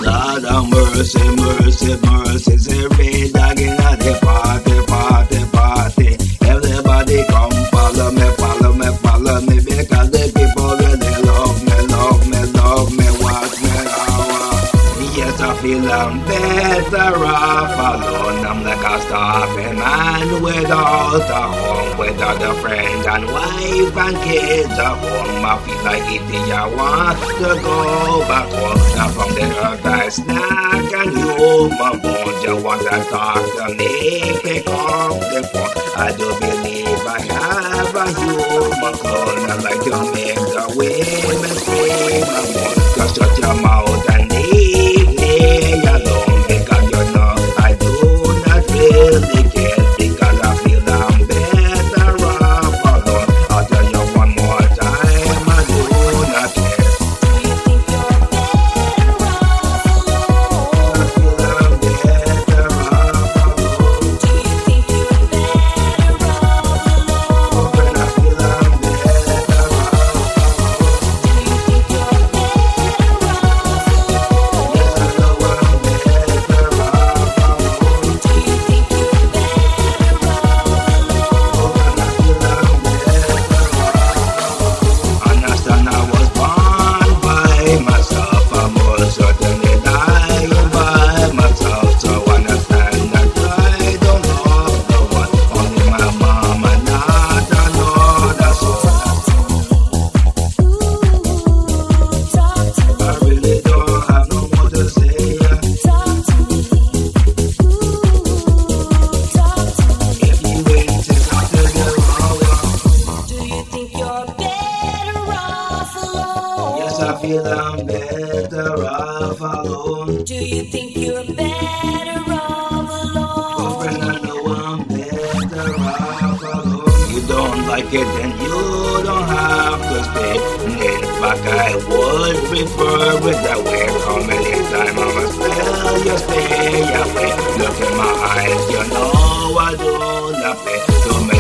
Lord have mercy, mercy, mercy. Say red dog in the party, party, party. Everybody come follow me, follow me, follow me. Because the people really love me, love me, love me. Watch me now. Yes, I feel I'm better off alone. I'm like a starving man without a home, without a friend and wife and kids at home. I feel like eating, I want to go back home. Now from the earth I snack and you my bones. You want to talk to me, pick up the phone. I do believe I have a human clone. I like to make the women scream and moan. Just shut your mouth and leave me alone, because you know I do not really care, because I feel I'm better off alone. I'll tell you one more time, I do not care. I feel I'm better off alone. I feel I'm better off alone. Understand I was born by myself, I must certainly die by myself. So understand that I don't love the one, only my mom and not another soul. I really don't have no more to say. If you wait till after the hour, Do you think you're better off alone? yes, I feel I'm better off alone. Do you think you're better off alone? Girlfriend, I know I'm better off alone. You don't like it, then you don't have to stay. In fact, I would prefer it that way. How many times I must tell you stay away? Look in my eyes, you know I do not play. So